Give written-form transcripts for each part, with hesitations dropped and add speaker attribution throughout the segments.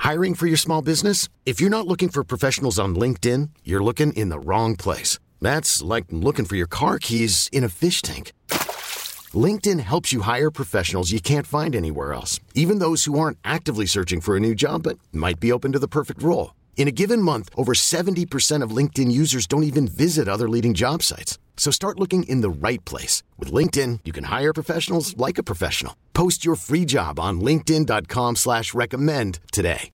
Speaker 1: Hiring for your small business? If you're not looking for professionals on LinkedIn, you're looking in the wrong place. That's like looking for your car keys in a fish tank. LinkedIn helps you hire professionals you can't find anywhere else, even those who aren't actively searching for a new job but might be open to the perfect role. In a given month, over 70% of LinkedIn users don't even visit other leading job sites. So start looking in the right place. With LinkedIn, you can hire professionals like a professional. Post your free job on linkedin.com/recommend today.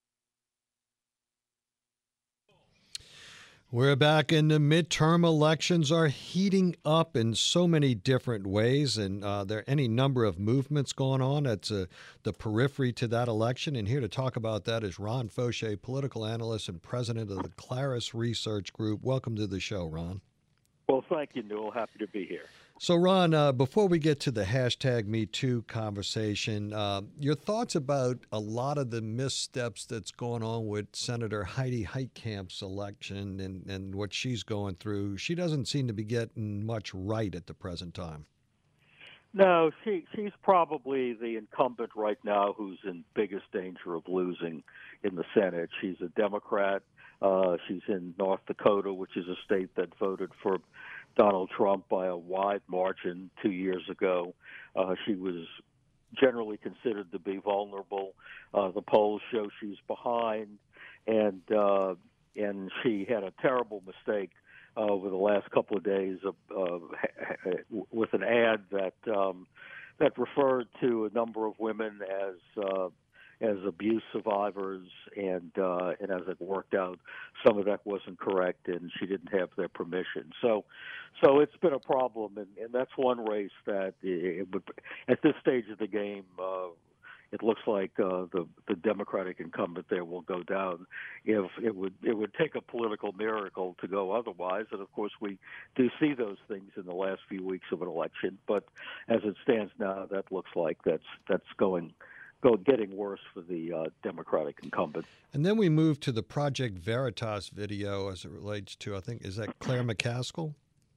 Speaker 2: We're back, and the midterm elections are heating up in so many different ways, and there are any number of movements going on at the periphery to that election. And here to talk about that is Ron Fauché, political analyst and president of the Claris Research Group. Welcome to the show, Ron.
Speaker 3: Well, thank you, Newell. Happy to be here.
Speaker 2: So, Ron, before we get to the hashtag #MeToo conversation, your thoughts about a lot of the missteps that's going on with Senator Heidi Heitkamp's election and what she's going through. She doesn't seem to be getting much right at the present time.
Speaker 3: No, she's probably the incumbent right now who's in biggest danger of losing in the Senate. She's a Democrat. She's in North Dakota, which is a state that voted for Donald Trump by a wide margin 2 years ago. She was generally considered to be vulnerable. The polls show she's behind, and she had a terrible mistake over the last couple of days with an ad that referred to a number of women as abuse survivors, and as it worked out, some of that wasn't correct, and she didn't have their permission. So it's been a problem, and that's one race that it would, at this stage of the game, it looks like the Democratic incumbent there will go down. If it would take a political miracle to go otherwise, and of course we do see those things in the last few weeks of an election. But as it stands now, that looks like that's getting worse for the Democratic incumbent.
Speaker 2: And then we move to the Project Veritas video as it relates to, I think, is that Claire McCaskill?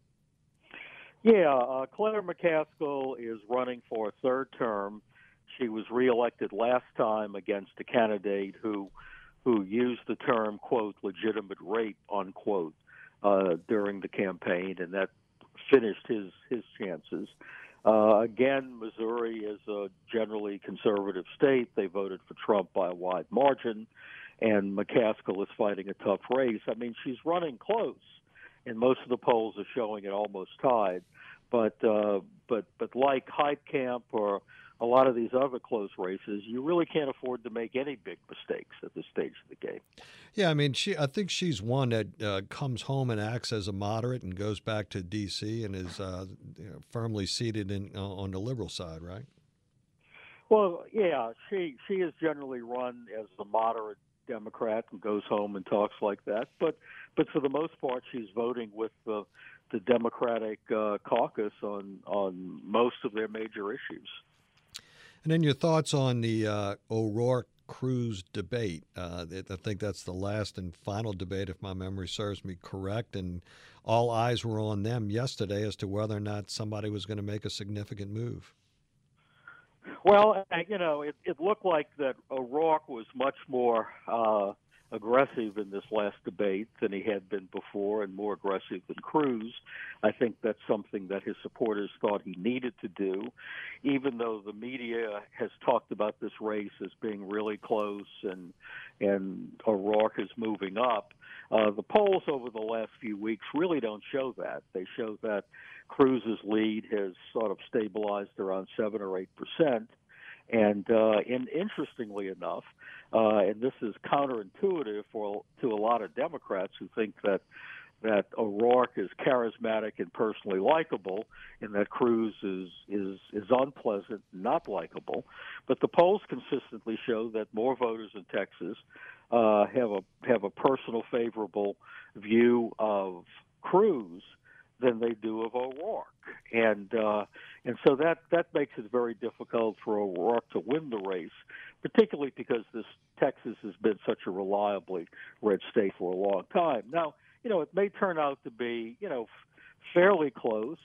Speaker 3: Yeah, Claire McCaskill is running for a third term. She was reelected last time against a candidate who used the term, quote, legitimate rape, unquote, during the campaign, and that finished his chances. Again, Missouri is a generally conservative state. They voted for Trump by a wide margin, and McCaskill is fighting a tough race. I mean, she's running close, and most of the polls are showing it almost tied. But like Heitkamp or a lot of these other close races, you really can't afford to make any big mistakes at this stage of the game.
Speaker 2: Yeah, I mean, I think she's one that comes home and acts as a moderate and goes back to D.C. and is firmly seated on the liberal side, right?
Speaker 3: Well, yeah, she is generally run as a moderate Democrat and goes home and talks like that. But for the most part, she's voting with the Democratic caucus on most of their major issues.
Speaker 2: And then your thoughts on the O'Rourke-Cruz debate. I think that's the last and final debate, if my memory serves me correct, and all eyes were on them yesterday as to whether or not somebody was going to make a significant move.
Speaker 3: Well, it looked like that O'Rourke was much more aggressive in this last debate than he had been before, and more aggressive than Cruz. I think that's something that his supporters thought he needed to do, even though the media has talked about this race as being really close and O'Rourke is moving up. The polls over the last few weeks really don't show that. They show that Cruz's lead has sort of stabilized around 7 or 8%. And interestingly enough, and this is counterintuitive to a lot of Democrats who think that O'Rourke is charismatic and personally likable, and that Cruz is unpleasant, not likable. But the polls consistently show that more voters in Texas have a personal favorable view of Cruz than they do of O'Rourke, and so that makes it very difficult for O'Rourke to win the race, particularly because Texas has been such a reliably red state for a long time. Now, it may turn out to be fairly close,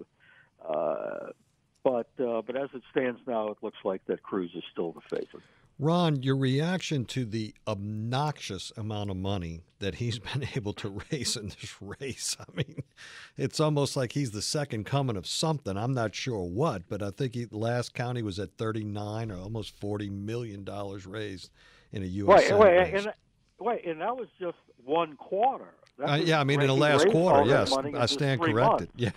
Speaker 3: but as it stands now, it looks like that Cruz is still the favorite.
Speaker 2: Ron, your reaction to the obnoxious amount of money that he's been able to raise in this race. I mean, it's almost like he's the second coming of something. I'm not sure what, but I think last count he was at 39 or almost $40 million raised in a U.S. Senate race.
Speaker 3: And that was just one quarter.
Speaker 2: Yeah, I mean, in the last quarter, yes. I stand corrected. Yeah.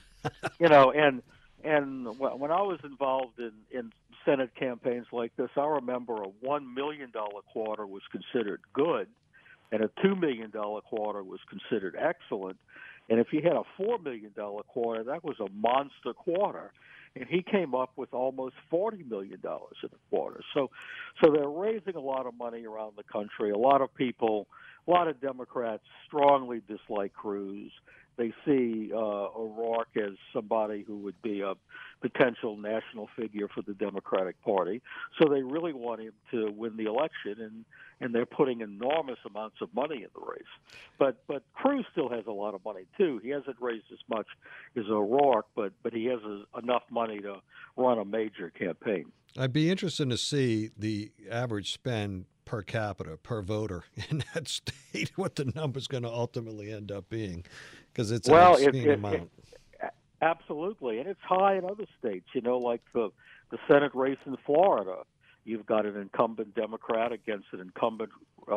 Speaker 3: And when I was involved in Senate campaigns like this, I remember a $1 million quarter was considered good, and a $2 million quarter was considered excellent. And if you had a $4 million quarter, that was a monster quarter. And he came up with almost $40 million in a quarter. So they're raising a lot of money around the country. A lot of people, a lot of Democrats strongly dislike Cruz. They see O'Rourke as somebody who would be a potential national figure for the Democratic Party. So they really want him to win the election, and they're putting enormous amounts of money in the race. But Cruz still has a lot of money, too. He hasn't raised as much as O'Rourke, but he has enough money to run a major campaign.
Speaker 2: I'd be interested to see the average spend per capita, per voter in that state, what the number's going to ultimately end up being, because it's an obscene amount.
Speaker 3: Absolutely, and it's high in other states. Like the Senate race in Florida, you've got an incumbent Democrat against an incumbent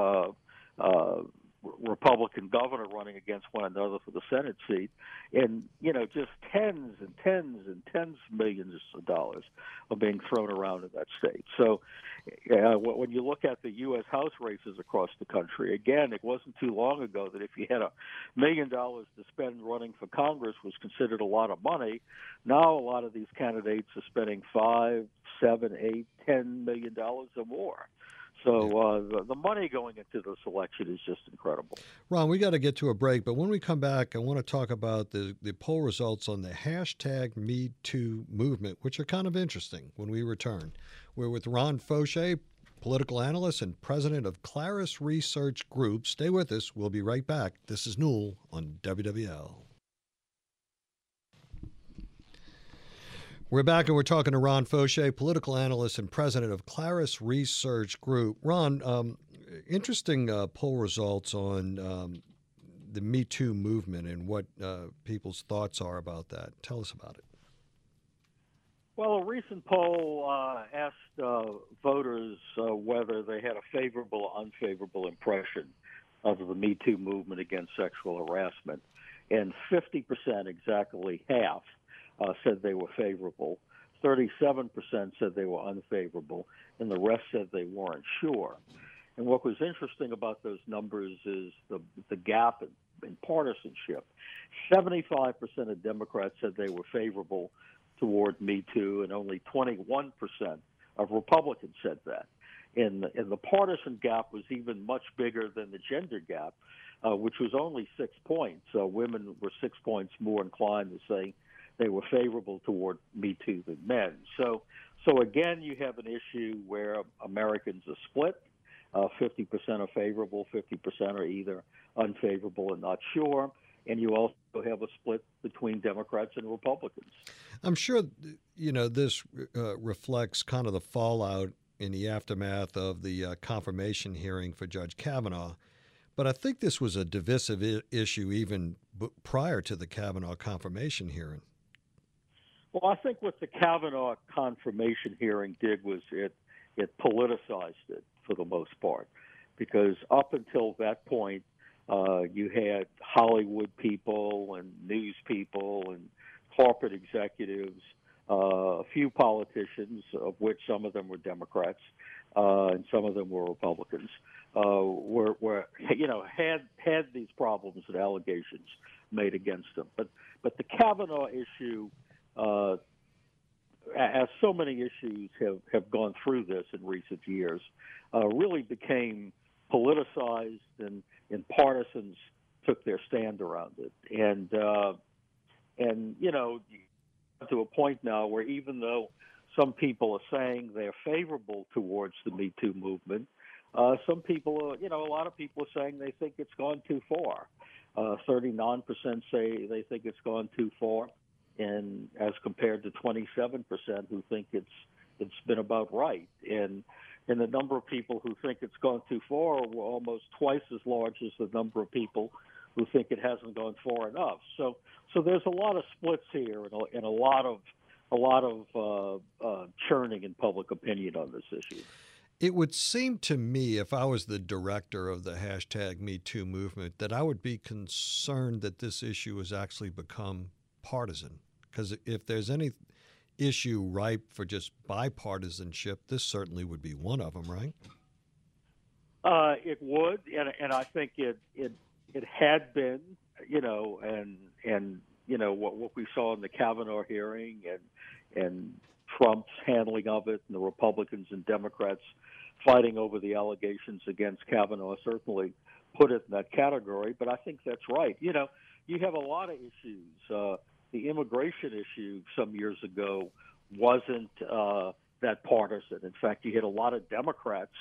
Speaker 3: Republican governor running against one another for the Senate seat, and just tens and tens and tens of millions of dollars are being thrown around in that state. So when you look at the U.S. House races across the country, again, it wasn't too long ago that if you had $1 million to spend running for Congress was considered a lot of money. Now a lot of these candidates are spending $5, $7, $8, $10 million or more. So the money going into this election is just incredible.
Speaker 2: Ron, we got to get to a break, but when we come back, I want to talk about the poll results on the hashtag #MeToo movement, which are kind of interesting when we return. We're with Ron Fauché, political analyst and president of Claris Research Group. Stay with us. We'll be right back. This is Newell on WWL. We're back, and we're talking to Ron Fauché, political analyst and president of Claris Research Group. Ron, interesting poll results on the Me Too movement and what people's thoughts are about that. Tell us about it.
Speaker 3: Well, a recent poll asked voters whether they had a favorable or unfavorable impression of the Me Too movement against sexual harassment, and 50%, exactly half, said they were favorable. 37% said they were unfavorable, and the rest said they weren't sure. And what was interesting about those numbers is the gap in partisanship. 75% of Democrats said they were favorable toward Me Too, and only 21% of Republicans said that. And the partisan gap was even much bigger than the gender gap, which was only 6 points. Women were 6 points more inclined to say they were favorable toward Me Too than men. So again, you have an issue where Americans are split. 50% are favorable, 50% are either unfavorable and not sure. And you also have a split between Democrats and Republicans.
Speaker 2: I'm sure, this reflects kind of the fallout in the aftermath of the confirmation hearing for Judge Kavanaugh. But I think this was a divisive issue even prior to the Kavanaugh confirmation hearing.
Speaker 3: Well, I think what the Kavanaugh confirmation hearing did was it politicized it for the most part, because up until that point, you had Hollywood people and news people and corporate executives, a few politicians, of which some of them were Democrats and some of them were Republicans, had these problems and allegations made against them. But the Kavanaugh issue, as so many issues have gone through this in recent years, really became politicized, and partisans took their stand around it. And to a point now where even though some people are saying they're favorable towards the Me Too movement, some people, a lot of people are saying they think it's gone too far. 39% say they think it's gone too far, and as compared to 27% who think it's been about right. And and the number of people who think it's gone too far were almost twice as large as the number of people who think it hasn't gone far enough. So there's a lot of splits here, and a lot of churning in public opinion on this issue.
Speaker 2: It would seem to me, if I was the director of the hashtag #MeToo movement, that I would be concerned that this issue has actually become partisan. Because if there's any issue ripe for just bipartisanship, this certainly would be one of them, right?
Speaker 3: It would, and I think it had been, and what we saw in the Kavanaugh hearing and Trump's handling of it, and the Republicans and Democrats fighting over the allegations against Kavanaugh certainly put it in that category. But I think that's right. You have a lot of issues. The immigration issue some years ago wasn't that partisan. In fact, you had a lot of Democrats,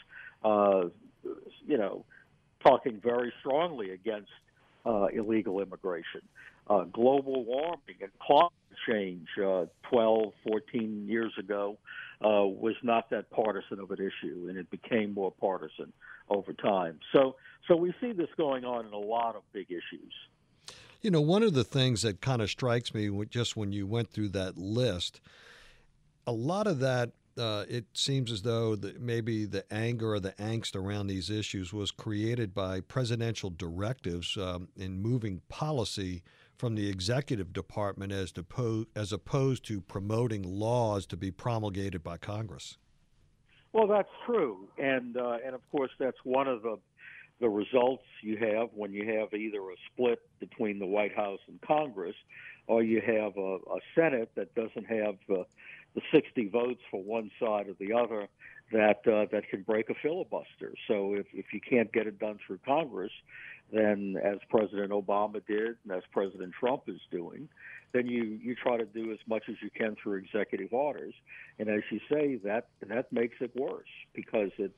Speaker 3: talking very strongly against illegal immigration. Global warming and climate change 12, 14 years ago was not that partisan of an issue, and it became more partisan over time. So we see this going on in a lot of big issues.
Speaker 2: One of the things that kind of strikes me just when you went through that list, a lot of that, it seems as though maybe the anger or the angst around these issues was created by presidential directives in moving policy from the executive department as opposed to promoting laws to be promulgated by Congress.
Speaker 3: Well, that's true, and of course that's one of the results you have when you have either a split between the White House and Congress, or you have a Senate that doesn't have the 60 votes for one side or the other that can break a filibuster. So if you can't get it done through Congress, then as President Obama did and as President Trump is doing, then you try to do as much as you can through executive orders. And as you say, that makes it worse because it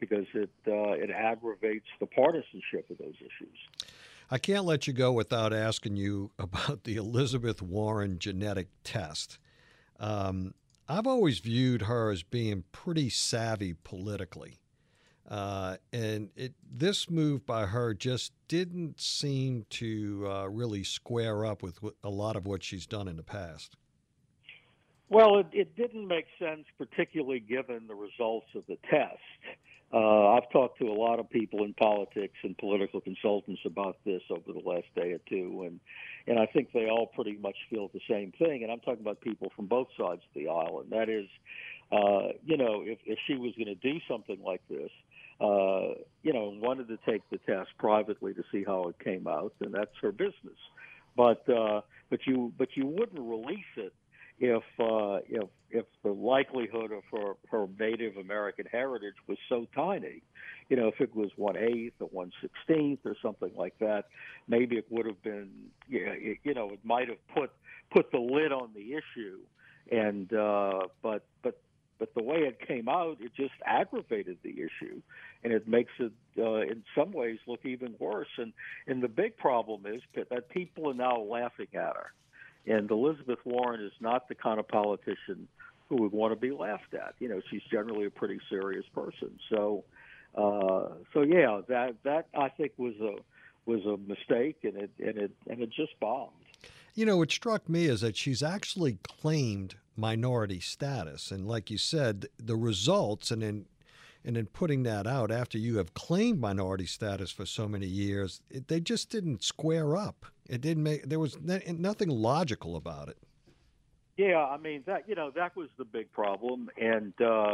Speaker 3: aggravates the partisanship of those issues.
Speaker 2: I can't let you go without asking you about the Elizabeth Warren genetic test. I've always viewed her as being pretty savvy politically. And this move by her just didn't seem to really square up with a lot of what she's done in the past.
Speaker 3: Well, it didn't make sense, particularly given the results of the test. I've talked to a lot of people in politics and political consultants about this over the last day or two, and I think they all pretty much feel the same thing. And I'm talking about people from both sides of the aisle, and that is, if she was going to do something like this, wanted to take the test privately to see how it came out, and that's her business. But you wouldn't release it if the likelihood of her Native American heritage was so tiny. If it was 1/8 or 1/16 or something like that, maybe it would have been, it might have put the lid on the issue. And but the way it came out, it just aggravated the issue, and it makes it in some ways look even worse. And the big problem is that people are now laughing at her. And Elizabeth Warren is not the kind of politician who would want to be laughed at. She's generally a pretty serious person. So yeah, that I think was a mistake, and it just bombed.
Speaker 2: What struck me is that she's actually claimed minority status, and like you said, the results, and in putting that out after you have claimed minority status for so many years, they just didn't square up. It didn't there was nothing logical about it.
Speaker 3: Yeah, I mean that was the big problem, and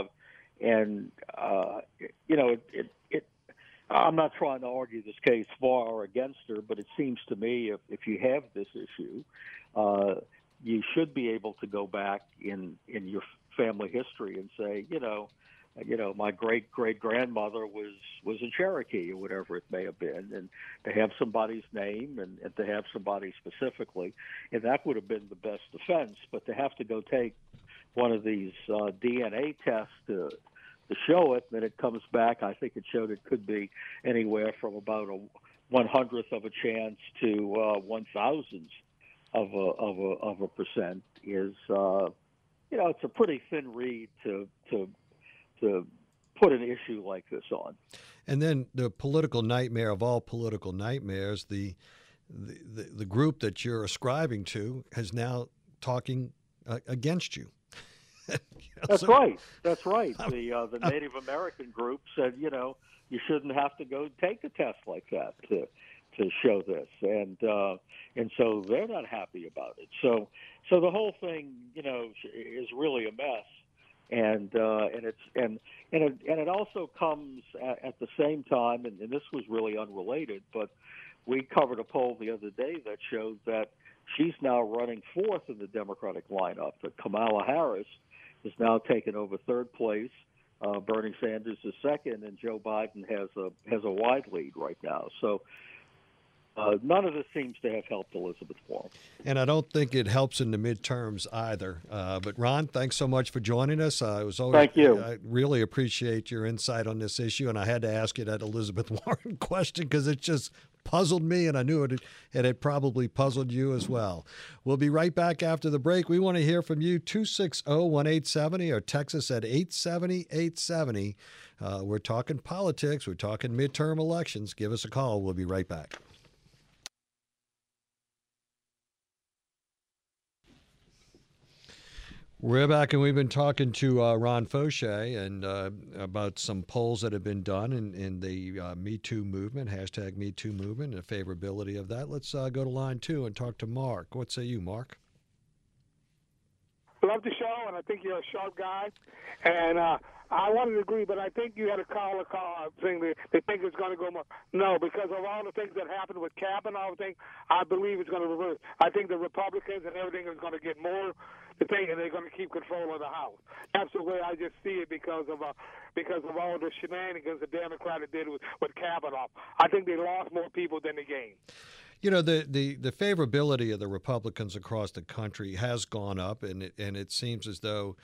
Speaker 3: I'm not trying to argue this case for or against her, but it seems to me if you have this issue, you should be able to go back in your family history and say, my great grandmother was a Cherokee or whatever it may have been, and to have somebody's name and to have somebody specifically, and that would have been the best defense. But to have to go take one of these DNA tests to show it, then it comes back. I think it showed it could be anywhere from about a 1/100th of a chance to 1/1000th of a percent. Is it's a pretty thin reed to put an issue like this on.
Speaker 2: And then the political nightmare of all political nightmares, the group that you're ascribing to is now talking against you.
Speaker 3: That's right. That's right. The Native American group said, you shouldn't have to go take a test like that to show this, and so they're not happy about it. So the whole thing, is really a mess, and it also comes at the same time, and this was really unrelated, but we covered a poll the other day that showed that she's now running fourth in the Democratic lineup. That Kamala Harris has now taken over third place. Bernie Sanders is second, and Joe Biden has a wide lead right now. So none of this seems to have helped Elizabeth Warren.
Speaker 2: And I don't think it helps in the midterms either. But Ron, thanks so much for joining us.
Speaker 3: Thank you.
Speaker 2: I really appreciate your insight on this issue, and I had to ask you that Elizabeth Warren question because it just puzzled me, and I knew it had probably puzzled you as well. We'll be right back after the break. We want to hear from you, 260-1870, or text us at 870-870. We're talking politics. We're talking midterm elections. Give us a call. We'll be right back. We're back, and we've been talking to Ron Fauché and about some polls that have been done in the Me Too movement, hashtag Me Too movement, and the favorability of that. Let's go to line 2 and talk to Mark. What say you, Mark?
Speaker 4: Love the show, and I think you're a sharp guy. And I wanted to agree, but I think you had a call saying they think it's going to go more. No, because of all the things that happened with Kavanaugh, I believe it's going to reverse. I think the Republicans and everything is going to get more the thing, and they're going to keep control of the House. That's the way I just see it because of all the shenanigans the Democrats did with Kavanaugh. I think they lost more people than they gained.
Speaker 2: The favorability of the Republicans across the country has gone up, and it seems as though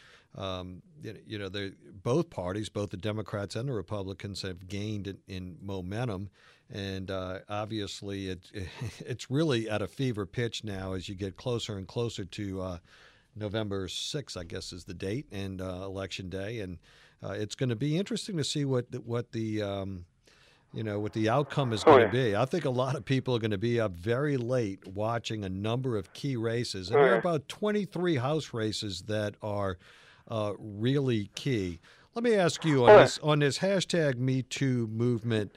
Speaker 2: both parties, both the Democrats and the Republicans, have gained in momentum, and obviously it's really at a fever pitch now as you get closer and closer to November 6th, I guess, is the date, and Election Day, and it's going to be interesting to see what the outcome is going to be. I think a lot of people are going to be up very late watching a number of key races. And there are about 23 House races that are really key. Let me ask you on this hashtag Me Too movement,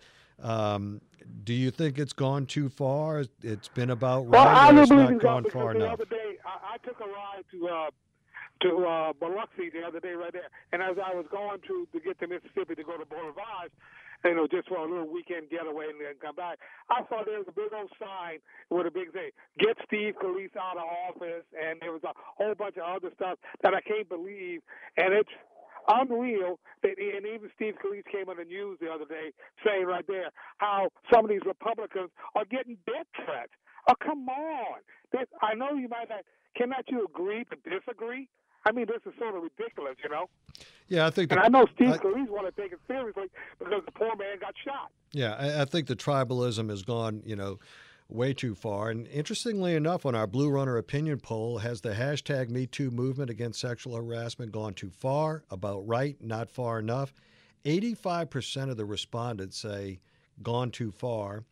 Speaker 2: do you think it's gone too far? It's been about right, or it's not gone far enough?
Speaker 4: The other day, I took a ride to Biloxi the other day right there. And as I was going to get to Mississippi to go to Boulevard, just for a little weekend getaway and then come back, I saw there was a big old sign with a big thing, "Get Steve Scalise out of office," and there was a whole bunch of other stuff that I can't believe. And it's unreal that, and even Steve Scalise came on the news the other day saying right there how some of these Republicans are getting death threats. Oh, come on. I know you might not, cannot you agree to disagree? I mean, this is sort of ridiculous,
Speaker 2: Yeah, I think.
Speaker 4: And I know Steve Scalise want to take it seriously because the poor man got shot.
Speaker 2: Yeah, I think the tribalism has gone, way too far. And interestingly enough, on our Blue Runner opinion poll, has the hashtag Me Too movement against sexual harassment gone too far, about right, not far enough? 85% of the respondents say gone too far.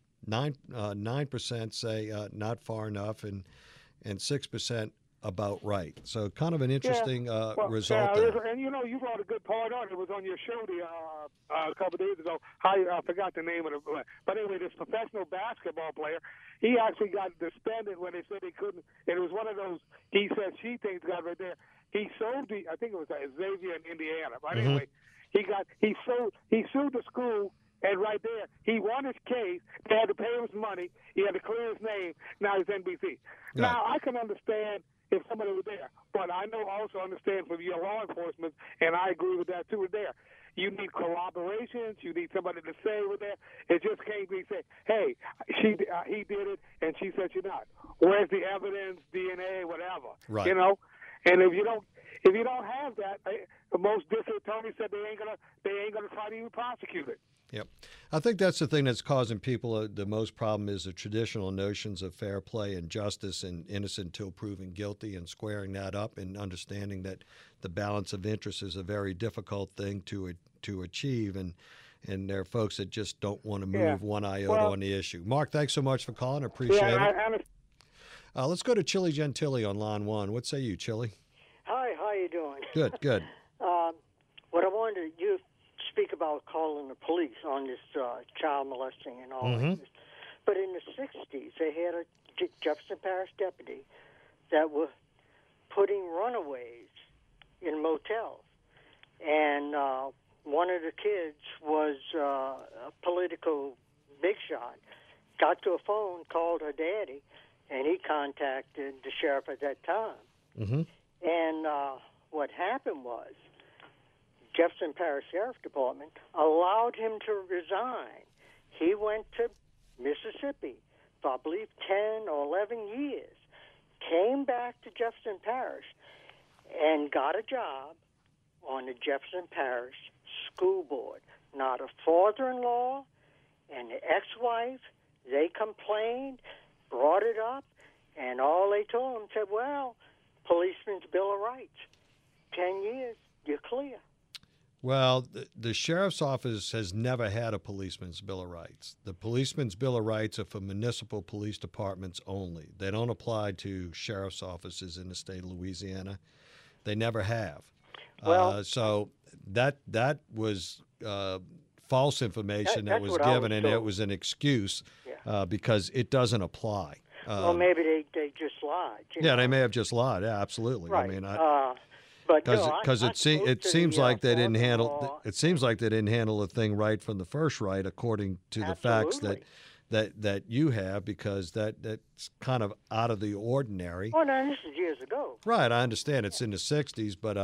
Speaker 2: 9% say not far enough, and 6% about right. So kind of an interesting result there.
Speaker 4: And you brought a good part on. It was on your show a couple of days ago. I forgot the name of it. But anyway, this professional basketball player, he actually got suspended when they said they couldn't. And it was one of those he said, she things got right there. He sold I think it was Xavier in Indiana. But anyway, he sued the school. And right there, he won his case. They had to pay him his money. He had to clear his name. Now he's NBC. Yeah. Now, I can understand if somebody was there. But I also understand from your law enforcement, and I agree with that too, there. You need collaborations. You need somebody to say with that. It just can't be say, hey, he did it, and she said she's not. Where's the evidence, DNA, whatever?
Speaker 2: Right.
Speaker 4: And if you don't have that, most district attorneys said they ain't gonna try to even prosecute it.
Speaker 2: Yep. I think that's the thing that's causing people the most problem is the traditional notions of fair play and justice and innocent until proven guilty, and squaring that up and understanding that the balance of interest is a very difficult thing to to achieve, and there are folks that just don't want to move
Speaker 4: Yeah.
Speaker 2: one iota
Speaker 4: Well-
Speaker 2: on the issue. Mark, thanks so much for calling. Appreciate it. Let's go to Chili Gentili on line 1. What say you, Chili?
Speaker 5: Hi, how you doing?
Speaker 2: Good, good.
Speaker 5: What I wanted you speak about calling the police on this child molesting and all
Speaker 2: Mhm.
Speaker 5: that. But in the 60s, they had a Jefferson Parish deputy that was putting runaways in motels. And one of the kids was a political big shot, got to a phone, called her daddy, and he contacted the sheriff at that time.
Speaker 2: Mm-hmm.
Speaker 5: And what happened was Jefferson Parish Sheriff Department allowed him to resign. He went to Mississippi for, I believe, 10 or 11 years, came back to Jefferson Parish, and got a job on the Jefferson Parish School Board. Not a father-in-law and the ex-wife, they complained, brought it up, and all they told him said, well, Policeman's Bill of Rights, 10 years, you're clear.
Speaker 2: Well, the sheriff's office has never had a policeman's Bill of Rights. The policeman's Bill of Rights are for municipal police departments only. They don't apply to sheriff's offices in the state of Louisiana. They never have.
Speaker 5: Well,
Speaker 2: So that was false information that
Speaker 5: that's
Speaker 2: was
Speaker 5: what I
Speaker 2: given,
Speaker 5: was
Speaker 2: and it
Speaker 5: told.
Speaker 2: was an excuse
Speaker 5: Yeah.
Speaker 2: because it doesn't apply.
Speaker 5: Well, maybe they just lied. You
Speaker 2: Yeah,
Speaker 5: know?
Speaker 2: they may have just lied. Yeah, absolutely.
Speaker 5: Right.
Speaker 2: I mean,
Speaker 5: but
Speaker 2: because it seems like they didn't handle
Speaker 5: father-in-law.
Speaker 2: it seems like they didn't handle the thing right from the first right, according to the facts that you have, because that's kind of out of the ordinary.
Speaker 5: Oh, no, this is years ago.
Speaker 2: Right, I understand it's in the 60s, but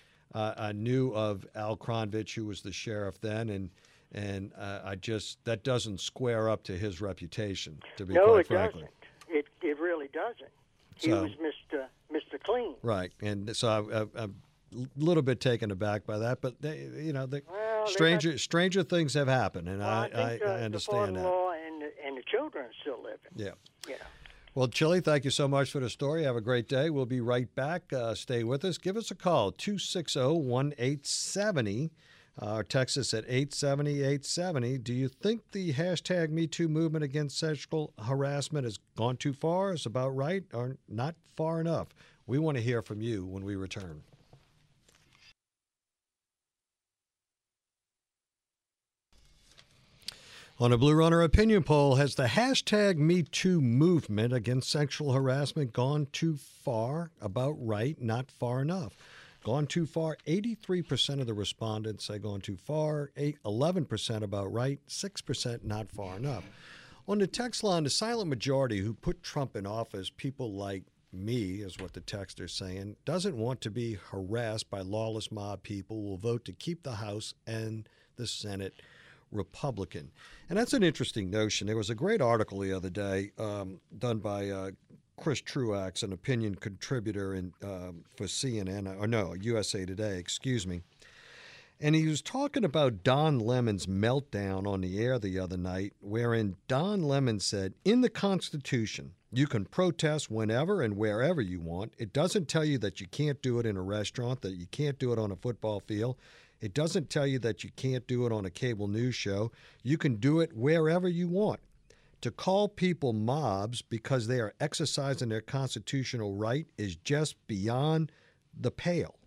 Speaker 2: I knew of Al Kronvich, who was the sheriff then, and I just that doesn't square up to his reputation, to be
Speaker 5: No,
Speaker 2: quite
Speaker 5: it
Speaker 2: frankly.
Speaker 5: doesn't. It really doesn't. He
Speaker 2: So-
Speaker 5: was Mr. Clean.
Speaker 2: Right, and so I'm a little bit taken aback by that, but
Speaker 5: Well, they
Speaker 2: stranger things have happened, and
Speaker 5: Well,
Speaker 2: I
Speaker 5: think
Speaker 2: understand
Speaker 5: the
Speaker 2: that.
Speaker 5: father-in-law and the children are still living.
Speaker 2: Yeah.
Speaker 5: You know.
Speaker 2: Well, Chili, thank you so much for the story. Have a great day. We'll be right back. Stay with us. Give us a call, 260-1870. Or text us at 870-870. Do you think the hashtag #MeToo movement against sexual harassment has gone too far, is about right, or not far enough? We want to hear from you when we return. On a Blue Runner opinion poll, has the hashtag #MeToo movement against sexual harassment gone too far, about right, not far enough? Gone too far, 83% of the respondents say gone too far, 11% about right, 6% not far enough. On the text line, the silent majority who put Trump in office, people like me, is what the text is saying, doesn't want to be harassed by lawless mob people, will vote to keep the House and the Senate Republican. And that's an interesting notion. There was a great article the other day done by Chris Truax, an opinion contributor for CNN, or no, USA Today, excuse me. And he was talking about Don Lemon's meltdown on the air the other night, wherein Don Lemon said, in the Constitution, you can protest whenever and wherever you want. It doesn't tell you that you can't do it in a restaurant, that you can't do it on a football field. It doesn't tell you that you can't do it on a cable news show. You can do it wherever you want. To call people mobs because they are exercising their constitutional right is just beyond the pale.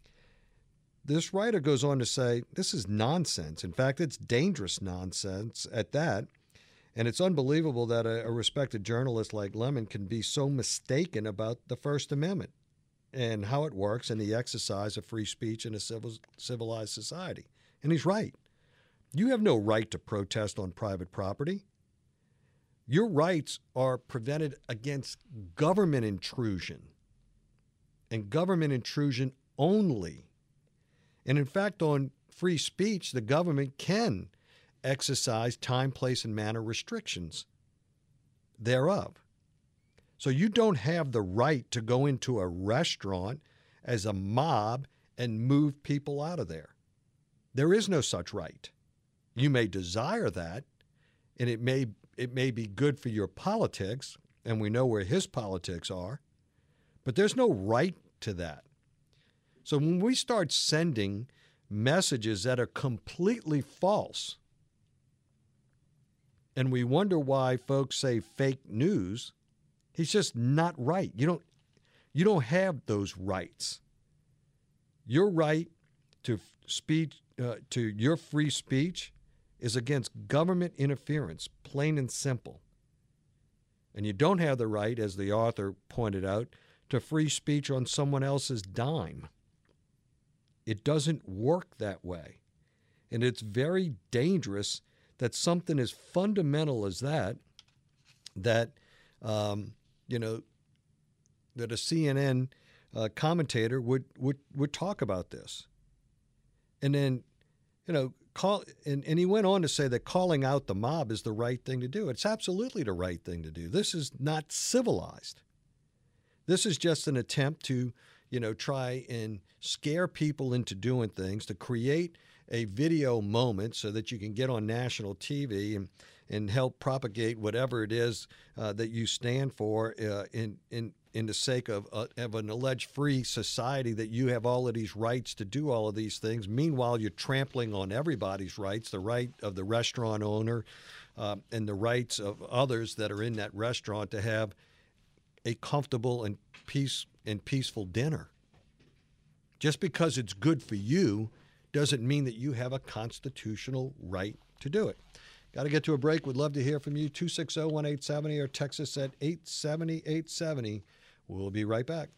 Speaker 2: This writer goes on to say, this is nonsense. In fact, it's dangerous nonsense at that. And it's unbelievable that a respected journalist like Lemon can be so mistaken about the First Amendment and how it works in the exercise of free speech in a civilized society. And he's right. You have no right to protest on private property. Your rights are prevented against government intrusion, and government intrusion only. And in fact, on free speech, the government can exercise time, place, and manner restrictions thereof. So you don't have the right to go into a restaurant as a mob and move people out of there. There is no such right. You may desire that, and it may be good for your politics, and we know where his politics are, but there's no right to that. So when we start sending messages that are completely false. And we wonder why folks say fake news. He's just not right. You don't have those rights. Your right to speech, to your free speech, is against government interference, plain and simple. And you don't have the right, as the author pointed out, to free speech on someone else's dime. It doesn't work that way. And it's very dangerous that something as fundamental as that that a CNN commentator would talk about this. And then, and he went on to say that calling out the mob is the right thing to do. It's absolutely the right thing to do. This is not civilized. This is just an attempt to, try and scare people into doing things, to create a video moment so that you can get on national TV and help propagate whatever it is that you stand for in the sake of an alleged free society, that you have all of these rights to do all of these things. Meanwhile, you're trampling on everybody's rights, the right of the restaurant owner and the rights of others that are in that restaurant to have a comfortable and peaceful dinner. Just because it's good for you doesn't mean that you have a constitutional right to do it. Got to get to a break. Would love to hear from you. 260-1870 or text us at 870-870. We'll be right back.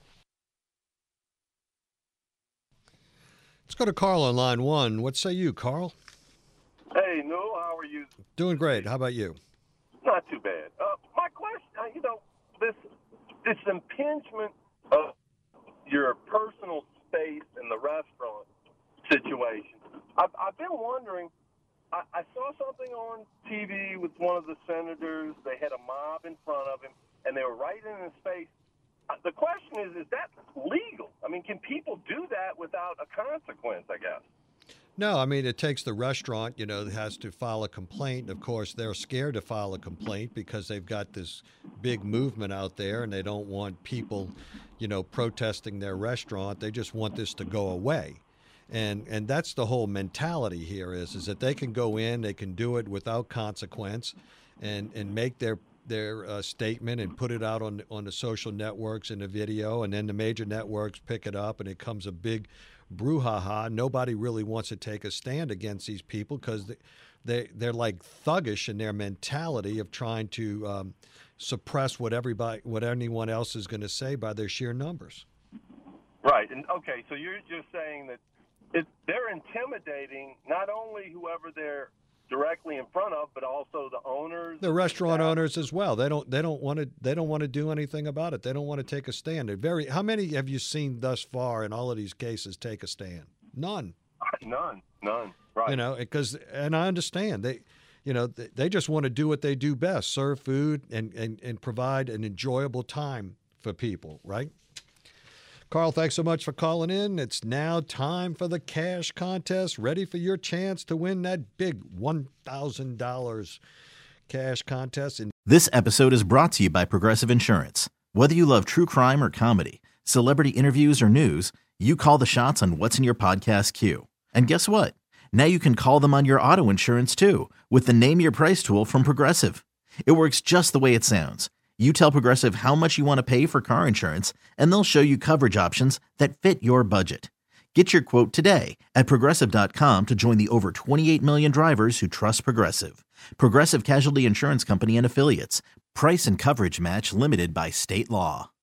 Speaker 2: Let's go to Carl on line one. What say you, Carl?
Speaker 6: Hey, Newell, how are you?
Speaker 2: Doing great. How about you?
Speaker 6: Not too bad. My question, this impingement of your personal space in the restaurant situation. I've been wondering, I saw something on TV with one of the senators. They had a mob in front of him, and they were right in his face. The question is that legal? I mean, can people do that without a consequence, I guess?
Speaker 2: No, I mean, it takes the restaurant, that has to file a complaint. Of course, they're scared to file a complaint because they've got this big movement out there and they don't want people, protesting their restaurant. They just want this to go away. And that's the whole mentality here is that they can go in, they can do it without consequence and make their statement and put it out on the social networks in the video, and then the major networks pick it up and it comes a big brouhaha. Nobody really wants to take a stand against these people because they're like thuggish in their mentality of trying to suppress what anyone else is going to say by their sheer numbers.
Speaker 6: Right. And okay, so you're just saying that they're intimidating not only whoever they're directly in front of, but also the owners,
Speaker 2: the restaurant owners as well. They don't want to do anything about it. They don't want to take a stand. How many have you seen thus far in all of these cases take a stand? None.
Speaker 6: None. Right.
Speaker 2: And I understand they just want to do what they do best: serve food and provide an enjoyable time for people. Right. Carl, thanks so much for calling in. It's now time for the cash contest. Ready for your chance to win that big $1,000 cash contest.
Speaker 7: This episode is brought to you by Progressive Insurance. Whether you love true crime or comedy, celebrity interviews or news, you call the shots on what's in your podcast queue. And guess what? Now you can call them on your auto insurance too with the Name Your Price tool from Progressive. It works just the way it sounds. You tell Progressive how much you want to pay for car insurance, and they'll show you coverage options that fit your budget. Get your quote today at Progressive.com to join the over 28 million drivers who trust Progressive. Progressive Casualty Insurance Company and Affiliates. Price and coverage match limited by state law.